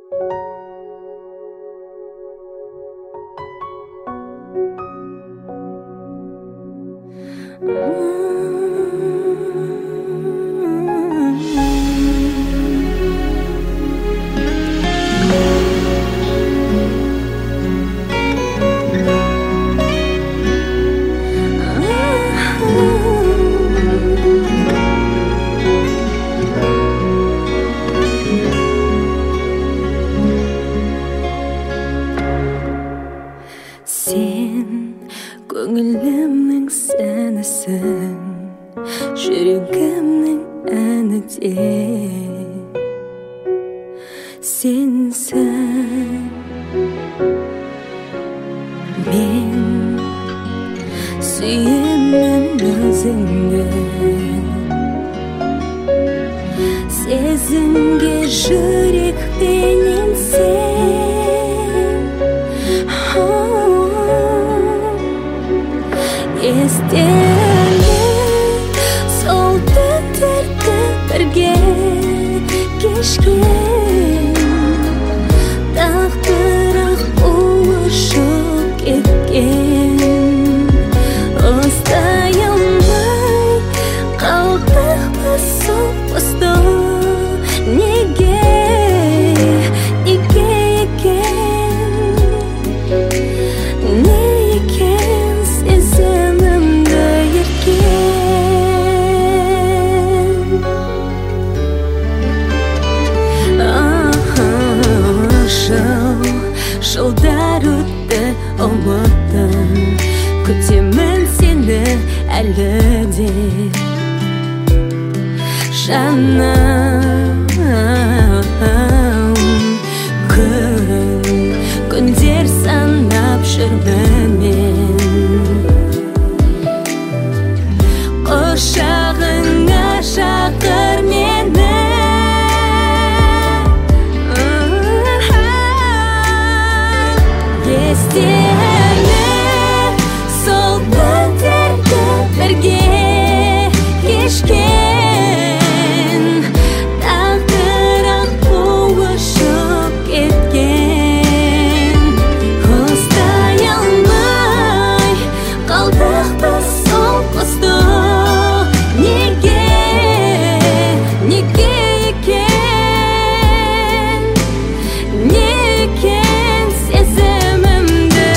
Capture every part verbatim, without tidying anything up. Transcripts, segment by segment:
Sen көңілімнің сәнісің, жүрегімнің әні де сенсің. Мен сүйемін өзіңді, сезімге жүрекпенен сен. Естелі сол түндерді бірге кешкен, тағдырық ұшып кеткен. Остай алмай қалдық біз сол босты. Неге, неге екен, не екен сезімімді еркен. Жыл, жылдар өтті, ұмыттым, күтемін сені әлі де жаным. Күн, күндер санап жүрмін мен, құшағыңа шақыр мені. Естелі сол күндерді бірге кешкен, тағдырық ұшып кеткен. Қостай алмай қалдық біз сол босты. Неге, неге екен, не екен сезімімді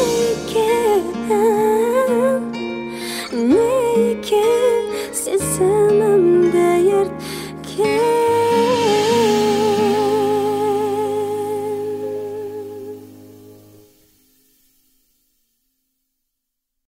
еркен.